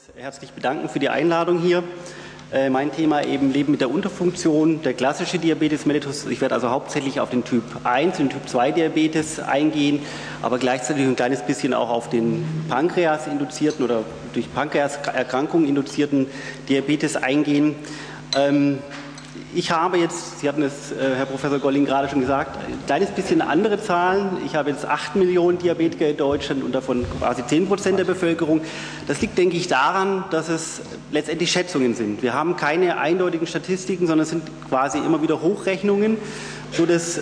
Herzlich bedanken für die Einladung hier. Mein Thema eben Leben mit der Unterfunktion, der klassische Diabetes mellitus. Ich werde also hauptsächlich auf den Typ 1 und Typ 2 Diabetes eingehen, aber gleichzeitig ein kleines bisschen auch auf den Pankreas-induzierten oder durch Pankreaserkrankungen induzierten Diabetes eingehen. Ich habe jetzt, Sie hatten es, Herr Professor Golling, gerade schon gesagt, ein kleines bisschen andere Zahlen. Ich habe jetzt 8 Millionen Diabetiker in Deutschland und davon quasi 10% der Bevölkerung. Das liegt, denke ich, daran, dass es letztendlich Schätzungen sind. Wir haben keine eindeutigen Statistiken, sondern es sind quasi immer wieder Hochrechnungen, sodass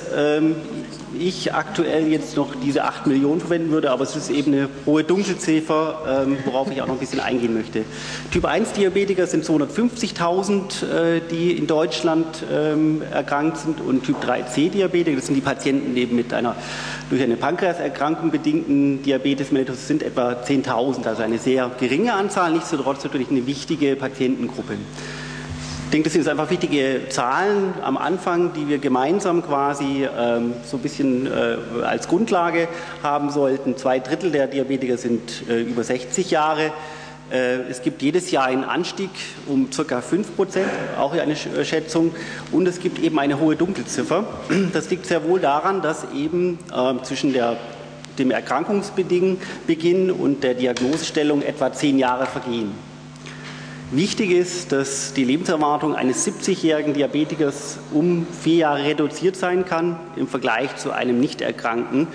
ich aktuell jetzt noch diese 8 Millionen verwenden würde, aber es ist eben eine hohe Dunkelziffer, worauf ich auch noch ein bisschen eingehen möchte. Typ 1 Diabetiker sind 250.000, die in Deutschland erkrankt sind, und Typ 3C Diabetiker, das sind die Patienten eben mit einer durch eine Pankreaserkrankung bedingten Diabetes mellitus, sind etwa 10.000, also eine sehr geringe Anzahl, nichtsdestotrotz natürlich eine wichtige Patientengruppe. Ich denke, das sind einfach wichtige Zahlen am Anfang, die wir gemeinsam quasi so ein bisschen als Grundlage haben sollten. 2/3 der Diabetiker sind über 60 Jahre. Es gibt jedes Jahr einen Anstieg um ca. 5%, auch eine Schätzung, und es gibt eben eine hohe Dunkelziffer. Das liegt sehr wohl daran, dass eben zwischen dem Erkrankungsbeginn und der Diagnosestellung etwa 10 Jahre vergehen. Wichtig ist, dass die Lebenserwartung eines 70-jährigen Diabetikers um 4 Jahre reduziert sein kann im Vergleich zu einem Nicht-Erkrankten.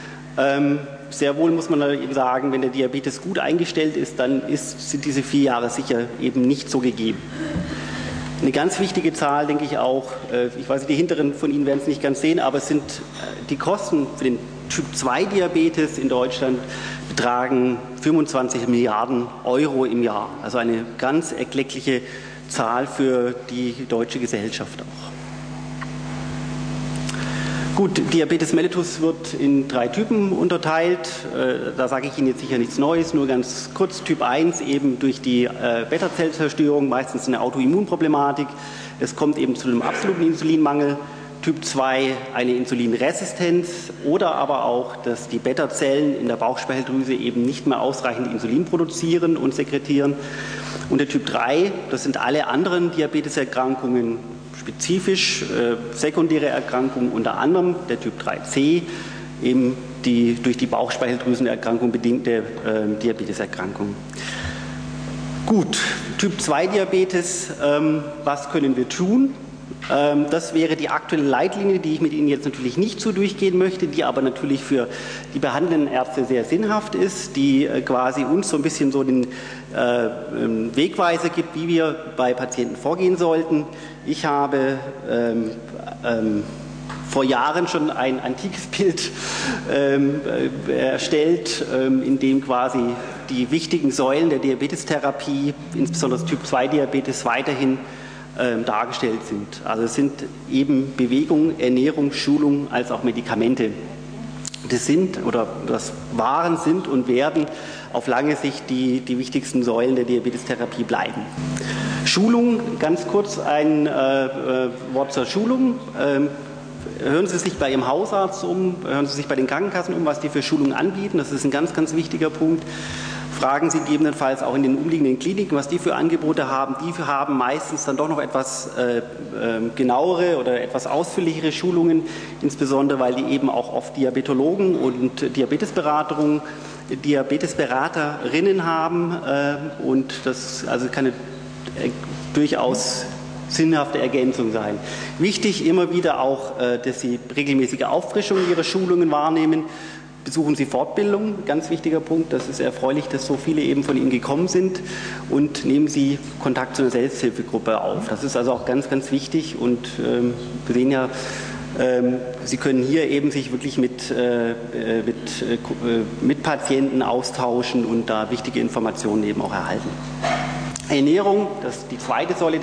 Sehr wohl muss man sagen, wenn der Diabetes gut eingestellt ist, dann sind diese 4 Jahre sicher eben nicht so gegeben. Eine ganz wichtige Zahl, denke ich auch, ich weiß nicht, die hinteren von Ihnen werden es nicht ganz sehen, aber es sind die Kosten für den Typ 2 Diabetes in Deutschland betragen 25 Milliarden Euro im Jahr. Also eine ganz erkleckliche Zahl für die deutsche Gesellschaft auch. Gut, Diabetes mellitus wird in 3 Typen unterteilt. Da sage ich Ihnen jetzt sicher nichts Neues, nur ganz kurz. Typ 1 eben durch die Beta-Zellzerstörung, meistens eine Autoimmunproblematik. Es kommt eben zu einem absoluten Insulinmangel. Typ 2 eine Insulinresistenz oder aber auch, dass die Beta-Zellen in der Bauchspeicheldrüse eben nicht mehr ausreichend Insulin produzieren und sekretieren. Und der Typ 3, das sind alle anderen Diabeteserkrankungen, spezifisch sekundäre Erkrankungen, unter anderem der Typ 3C, eben die durch die Bauchspeicheldrüsenerkrankung bedingte Diabeteserkrankung. Gut, Typ 2 Diabetes, was können wir tun? Das wäre die aktuelle Leitlinie, die ich mit Ihnen jetzt natürlich nicht so durchgehen möchte, die aber natürlich für die behandelnden Ärzte sehr sinnhaft ist, die quasi uns so ein bisschen so den Wegweiser gibt, wie wir bei Patienten vorgehen sollten. Ich habe vor Jahren schon ein antikes Bild erstellt, in dem quasi die wichtigen Säulen der Diabetestherapie, insbesondere Typ 2 Diabetes, weiterhin dargestellt sind. Also es sind eben Bewegung, Ernährung, Schulung als auch Medikamente. Das waren, sind und werden auf lange Sicht die wichtigsten Säulen der Diabetestherapie bleiben. Schulung, ganz kurz ein Wort zur Schulung. Hören Sie sich bei Ihrem Hausarzt um, hören Sie sich bei den Krankenkassen um, was die für Schulungen anbieten. Das ist ein ganz, ganz wichtiger Punkt. Fragen Sie gegebenenfalls auch in den umliegenden Kliniken, was die für Angebote haben. Die haben meistens dann doch noch etwas genauere oder etwas ausführlichere Schulungen, insbesondere weil die eben auch oft Diabetologen und Diabetesberaterinnen haben und das also kann eine durchaus sinnhafte Ergänzung sein. Wichtig immer wieder auch, dass Sie regelmäßige Auffrischungen Ihrer Schulungen wahrnehmen. Besuchen Sie Fortbildung, ganz wichtiger Punkt. Das ist erfreulich, dass so viele eben von Ihnen gekommen sind, und nehmen Sie Kontakt zu einer Selbsthilfegruppe auf. Das ist also auch ganz, ganz wichtig, und wir sehen ja, Sie können hier eben sich wirklich mit Patienten austauschen und da wichtige Informationen eben auch erhalten. Ernährung, das ist die zweite Säule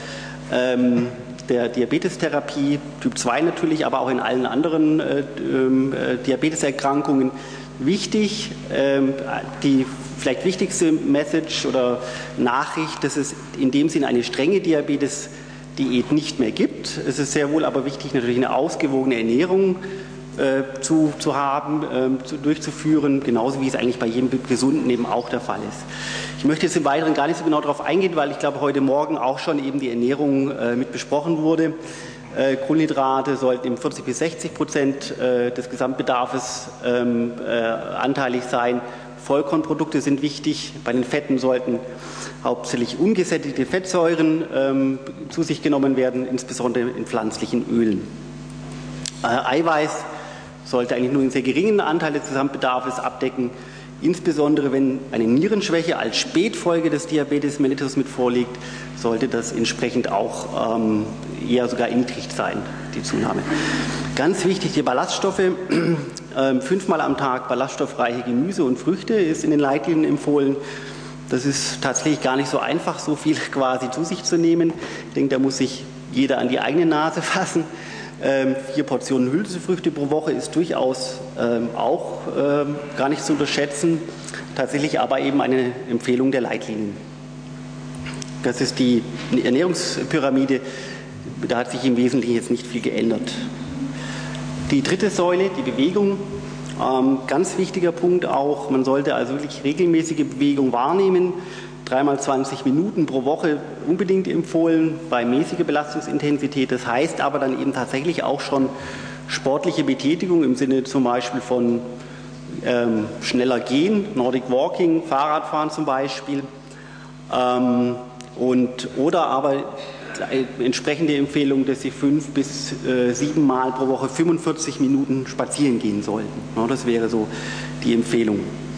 der Diabetestherapie, Typ 2 natürlich, aber auch in allen anderen Diabeteserkrankungen wichtig. Die vielleicht wichtigste Message oder Nachricht, dass es in dem Sinne eine strenge Diabetes-Diät nicht mehr gibt. Es ist sehr wohl aber wichtig, natürlich eine ausgewogene Ernährung durchzuführen, genauso wie es eigentlich bei jedem Gesunden eben auch der Fall ist. Ich möchte jetzt im Weiteren gar nicht so genau darauf eingehen, weil ich glaube, heute Morgen auch schon eben die Ernährung mit besprochen wurde. Kohlenhydrate sollten eben 40-60% des Gesamtbedarfs anteilig sein. Vollkornprodukte sind wichtig. Bei den Fetten sollten hauptsächlich ungesättigte Fettsäuren zu sich genommen werden, insbesondere in pflanzlichen Ölen. Eiweiß sollte eigentlich nur einen sehr geringen Anteil des Gesamtbedarfs abdecken, insbesondere wenn eine Nierenschwäche als Spätfolge des Diabetes mellitus mit vorliegt, sollte das entsprechend auch eher sogar niedrig sein, die Zunahme. Ganz wichtig, die Ballaststoffe. 5-mal am Tag ballaststoffreiche Gemüse und Früchte ist in den Leitlinien empfohlen. Das ist tatsächlich gar nicht so einfach, so viel quasi zu sich zu nehmen. Ich denke, da muss sich jeder an die eigene Nase fassen. 4 Portionen Hülsenfrüchte pro Woche ist durchaus auch gar nicht zu unterschätzen, tatsächlich aber eben eine Empfehlung der Leitlinien. Das ist die Ernährungspyramide, da hat sich im Wesentlichen jetzt nicht viel geändert. Die dritte Säule, die Bewegung, ganz wichtiger Punkt auch, man sollte also wirklich regelmäßige Bewegung wahrnehmen. 3-mal 20 Minuten pro Woche unbedingt empfohlen bei mäßiger Belastungsintensität. Das heißt aber dann eben tatsächlich auch schon sportliche Betätigung im Sinne zum Beispiel von schneller Gehen, Nordic Walking, Fahrradfahren zum Beispiel. Oder aber entsprechende Empfehlung, dass Sie 5 bis 7 Mal pro Woche 45 Minuten spazieren gehen sollten. Das wäre so die Empfehlung.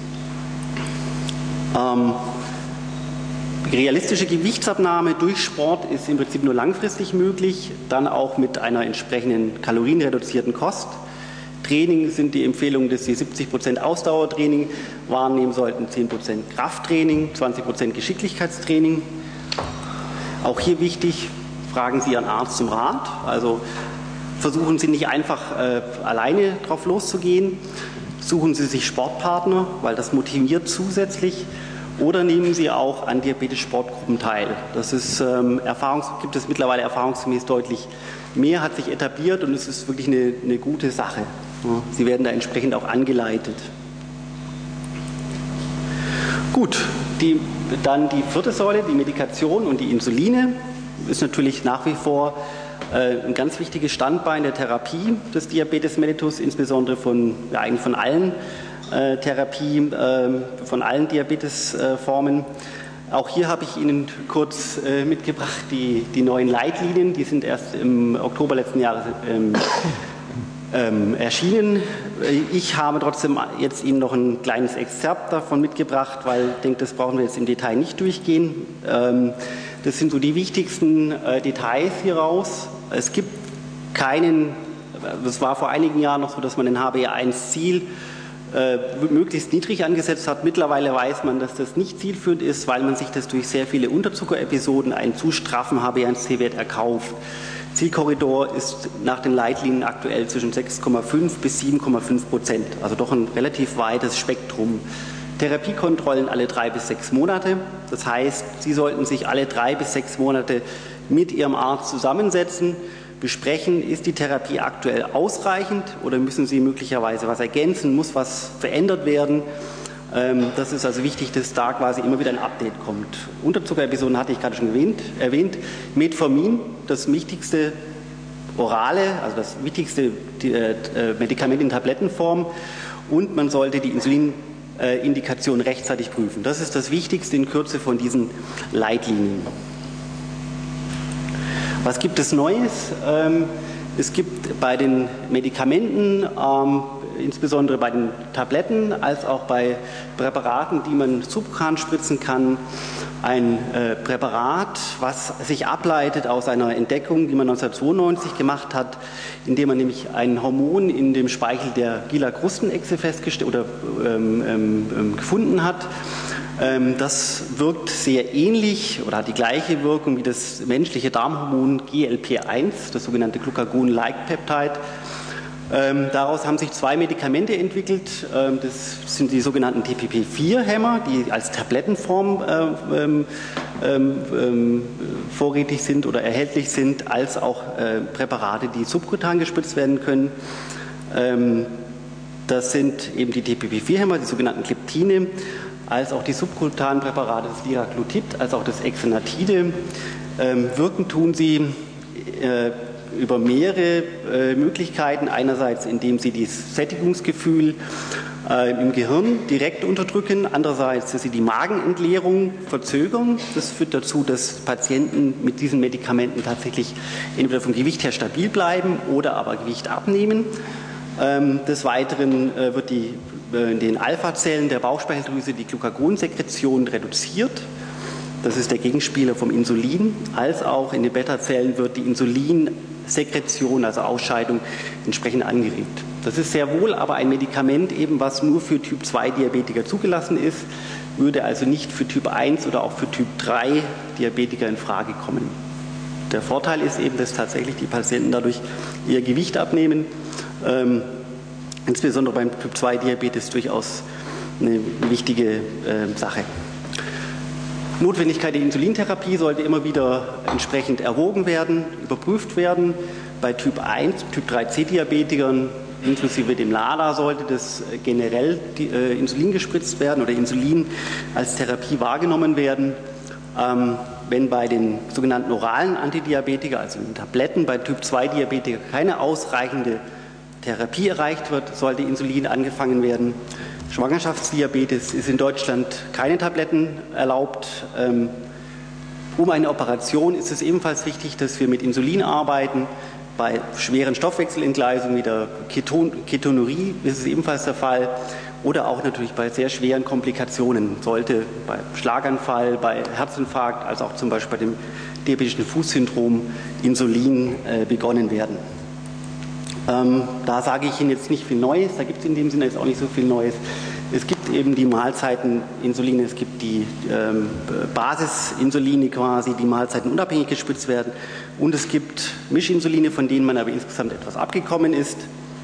Realistische Gewichtsabnahme durch Sport ist im Prinzip nur langfristig möglich, dann auch mit einer entsprechenden kalorienreduzierten Kost. Training sind die Empfehlungen, dass Sie 70% Ausdauertraining wahrnehmen sollten, 10% Krafttraining, 20% Geschicklichkeitstraining. Auch hier wichtig, fragen Sie Ihren Arzt zum Rat. Also versuchen Sie nicht einfach alleine drauf loszugehen. Suchen Sie sich Sportpartner, weil das motiviert zusätzlich. Oder nehmen Sie auch an Diabetes-Sportgruppen teil. Das ist, gibt es mittlerweile erfahrungsgemäß deutlich mehr, hat sich etabliert und es ist wirklich eine gute Sache. Sie werden da entsprechend auch angeleitet. Gut, dann die vierte Säule, die Medikation und die Insuline, ist natürlich nach wie vor ein ganz wichtiges Standbein der Therapie des Diabetes mellitus, insbesondere eigentlich von allen Therapie von allen Diabetesformen. Auch hier habe ich Ihnen kurz mitgebracht die neuen Leitlinien. Die sind erst im Oktober letzten Jahres erschienen. Ich habe trotzdem jetzt Ihnen noch ein kleines Exzerpt davon mitgebracht, weil ich denke, das brauchen wir jetzt im Detail nicht durchgehen. Das sind so die wichtigsten Details hieraus. Es gibt das war vor einigen Jahren noch so, dass man ein HbA1-Ziel möglichst niedrig angesetzt hat. Mittlerweile weiß man, dass das nicht zielführend ist, weil man sich das durch sehr viele Unterzuckerepisoden einen zu straffen HbA1c-Wert erkauft. Zielkorridor ist nach den Leitlinien aktuell zwischen 6,5 bis 7,5%, also doch ein relativ weites Spektrum. Therapiekontrollen alle 3 bis 6 Monate. Das heißt, Sie sollten sich alle 3 bis 6 Monate mit Ihrem Arzt zusammensetzen, besprechen, ist die Therapie aktuell ausreichend oder müssen Sie möglicherweise was ergänzen, muss was verändert werden. Das ist also wichtig, dass da quasi immer wieder ein Update kommt. Unterzuckerepisoden hatte ich gerade schon erwähnt. Metformin, das wichtigste orale, also das wichtigste Medikament in Tablettenform, und man sollte die Insulinindikation rechtzeitig prüfen. Das ist das Wichtigste in Kürze von diesen Leitlinien. Was gibt es Neues? Es gibt bei den Medikamenten, insbesondere bei den Tabletten, als auch bei Präparaten, die man subkutan spritzen kann, ein Präparat, was sich ableitet aus einer Entdeckung, die man 1992 gemacht hat, indem man nämlich ein Hormon in dem Speichel der Gila-Krustenechse gefunden hat. Das wirkt sehr ähnlich oder hat die gleiche Wirkung wie das menschliche Darmhormon GLP-1, das sogenannte Glucagon-like-Peptide. Daraus haben sich 2 Medikamente entwickelt. Das sind die sogenannten DPP-4-Hämmer, die als Tablettenform vorrätig sind oder erhältlich sind, als auch Präparate, die subkutan gespritzt werden können. Das sind eben die DPP-4-Hämmer, die sogenannten Gliptine, als auch die subkutanen Präparate, das Liraglutid, als auch das Exenatide. Wirken tun sie über mehrere Möglichkeiten. Einerseits, indem sie das Sättigungsgefühl im Gehirn direkt unterdrücken. Andererseits, dass sie die Magenentleerung verzögern. Das führt dazu, dass Patienten mit diesen Medikamenten tatsächlich entweder vom Gewicht her stabil bleiben oder aber Gewicht abnehmen. Des Weiteren wird in den Alpha-Zellen der Bauchspeicheldrüse die Glucagonsekretion reduziert. Das ist der Gegenspieler vom Insulin. Als auch in den Beta-Zellen wird die Insulinsekretion, also Ausscheidung, entsprechend angeregt. Das ist sehr wohl aber ein Medikament, eben, was nur für Typ-2-Diabetiker zugelassen ist, würde also nicht für Typ 1 oder auch für Typ 3 Diabetiker in Frage kommen. Der Vorteil ist eben, dass tatsächlich die Patienten dadurch ihr Gewicht abnehmen. Insbesondere beim Typ-2-Diabetes durchaus eine wichtige Sache. Notwendigkeit der Insulintherapie sollte immer wieder entsprechend erwogen werden, überprüft werden. Bei Typ 1, Typ 3C-Diabetikern inklusive dem LADA sollte das generell Insulin gespritzt werden oder Insulin als Therapie wahrgenommen werden. Wenn bei den sogenannten oralen Antidiabetika, also den Tabletten, bei Typ-2-Diabetiker keine ausreichende Therapie erreicht wird, sollte Insulin angefangen werden. Schwangerschaftsdiabetes ist in Deutschland keine Tabletten erlaubt. Um eine Operation ist es ebenfalls wichtig, dass wir mit Insulin arbeiten. Bei schweren Stoffwechselentgleisungen wie der Ketonurie ist es ebenfalls der Fall. Oder auch natürlich bei sehr schweren Komplikationen sollte bei Schlaganfall, bei Herzinfarkt, als auch zum Beispiel bei dem diabetischen Fußsyndrom Insulin begonnen werden. Da sage ich Ihnen jetzt nicht viel Neues, da gibt es in dem Sinne jetzt auch nicht so viel Neues. Es gibt eben die Mahlzeiteninsuline, es gibt die Basisinsuline quasi, die mahlzeitenunabhängig gespritzt werden. Und es gibt Mischinsuline, von denen man aber insgesamt etwas abgekommen ist.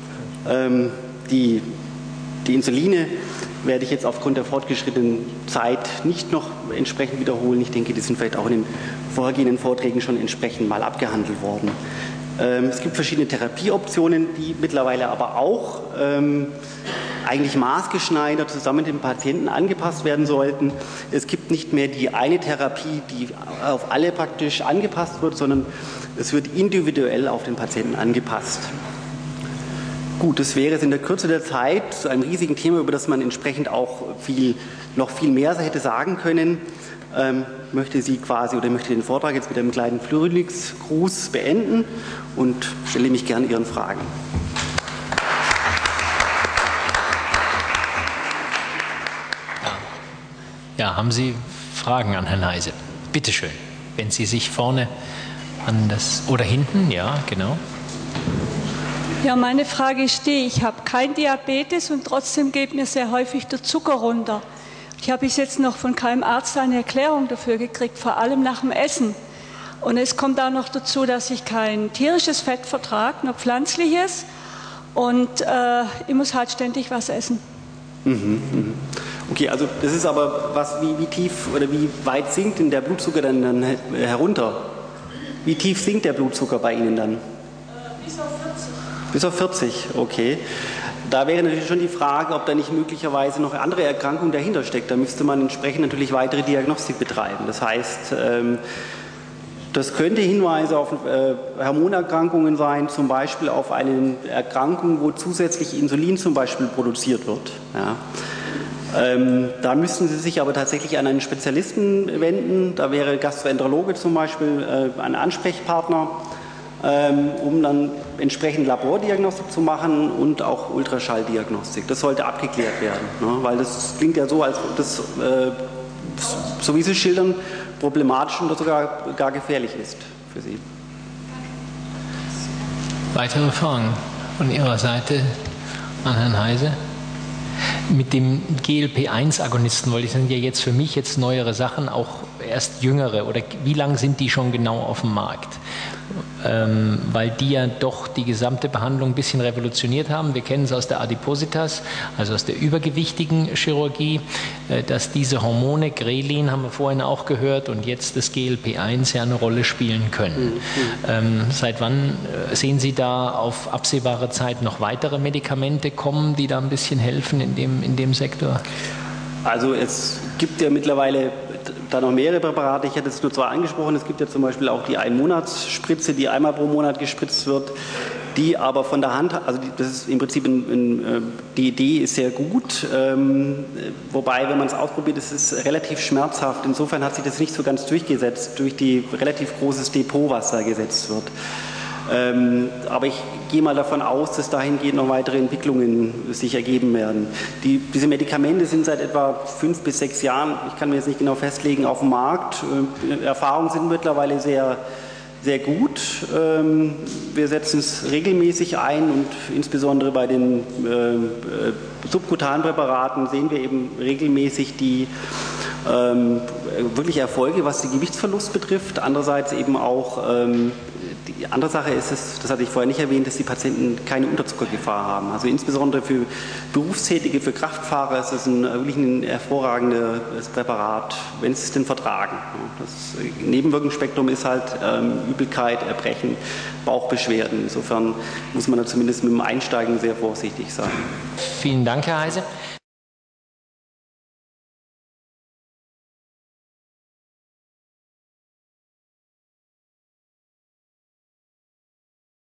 Die Insuline werde ich jetzt aufgrund der fortgeschrittenen Zeit nicht noch entsprechend wiederholen. Ich denke, die sind vielleicht auch in den vorhergehenden Vorträgen schon entsprechend mal abgehandelt worden. Es gibt verschiedene Therapieoptionen, die mittlerweile aber auch eigentlich maßgeschneidert zusammen mit dem Patienten angepasst werden sollten. Es gibt nicht mehr die eine Therapie, die auf alle praktisch angepasst wird, sondern es wird individuell auf den Patienten angepasst. Gut, das wäre es in der Kürze der Zeit zu einem riesigen Thema, über das man entsprechend auch noch viel mehr hätte sagen können. Möchte den Vortrag jetzt mit einem kleinen Frühlingsgruß beenden und stelle mich gern Ihren Fragen. Ja, haben Sie Fragen an Herrn Heise? Bitte schön, wenn Sie sich vorne an das oder hinten, ja, genau. Ja, meine Frage ist die, ich habe kein Diabetes und trotzdem geht mir sehr häufig der Zucker runter. Ich habe bis jetzt noch von keinem Arzt eine Erklärung dafür gekriegt, vor allem nach dem Essen. Und es kommt auch noch dazu, dass ich kein tierisches Fett vertrage, nur pflanzliches. Und ich muss halt ständig was essen. Okay, also das ist aber wie tief oder wie weit sinkt denn der Blutzucker dann herunter? Wie tief sinkt der Blutzucker bei Ihnen dann? Bis auf 40. Bis auf 40, okay. Da wäre natürlich schon die Frage, ob da nicht möglicherweise noch andere Erkrankungen dahinter steckt. Da müsste man entsprechend natürlich weitere Diagnostik betreiben. Das heißt, das könnte Hinweise auf Hormonerkrankungen sein, zum Beispiel auf eine Erkrankung, wo zusätzlich Insulin zum Beispiel produziert wird. Ja. Da müssten Sie sich aber tatsächlich an einen Spezialisten wenden. Da wäre Gastroenterologe zum Beispiel ein Ansprechpartner, um dann entsprechend Labordiagnostik zu machen und auch Ultraschalldiagnostik. Das sollte abgeklärt werden, ne? Weil das klingt ja so, als ob das, so wie Sie schildern, problematisch oder sogar gar gefährlich ist für Sie. Weitere Fragen von Ihrer Seite an Herrn Heise? Mit dem GLP-1-Agonisten, weil die sind ja jetzt für mich neuere Sachen, auch erst jüngere, oder wie lange sind die schon genau auf dem Markt? weil die ja doch die gesamte Behandlung ein bisschen revolutioniert haben. Wir kennen es aus der Adipositas, also aus der übergewichtigen Chirurgie, dass diese Hormone, Grelin haben wir vorhin auch gehört, und jetzt das GLP-1 ja eine Rolle spielen können. Seit wann sehen Sie da auf absehbare Zeit noch weitere Medikamente kommen, die da ein bisschen helfen in dem Sektor? Also es gibt ja mittlerweile da noch mehrere Präparate. Ich hatte es nur 2 angesprochen. Es gibt ja zum Beispiel auch die Einmonatsspritze, die einmal pro Monat gespritzt wird, die aber von der Hand, also das ist im Prinzip die Idee ist sehr gut, wobei, wenn man es ausprobiert, ist es relativ schmerzhaft. Insofern hat sich das nicht so ganz durchgesetzt durch die relativ großes Depot, was da gesetzt wird. Aber ich gehe mal davon aus, dass dahingehend noch weitere Entwicklungen sich ergeben werden. Diese Medikamente sind seit etwa 5 bis 6 Jahren, ich kann mir jetzt nicht genau festlegen, auf dem Markt. Erfahrungen sind mittlerweile sehr, sehr gut. Wir setzen es regelmäßig ein, und insbesondere bei den subkutanen Präparaten sehen wir eben regelmäßig die wirklich Erfolge, was den Gewichtsverlust betrifft. Andererseits eben auch die andere Sache ist es, das hatte ich vorher nicht erwähnt, dass die Patienten keine Unterzuckergefahr haben. Also insbesondere für Berufstätige, für Kraftfahrer ist es wirklich ein hervorragendes Präparat, wenn sie es denn vertragen. Das Nebenwirkungsspektrum ist halt Übelkeit, Erbrechen, Bauchbeschwerden. Insofern muss man da zumindest mit dem Einsteigen sehr vorsichtig sein. Vielen Dank, Herr Heise.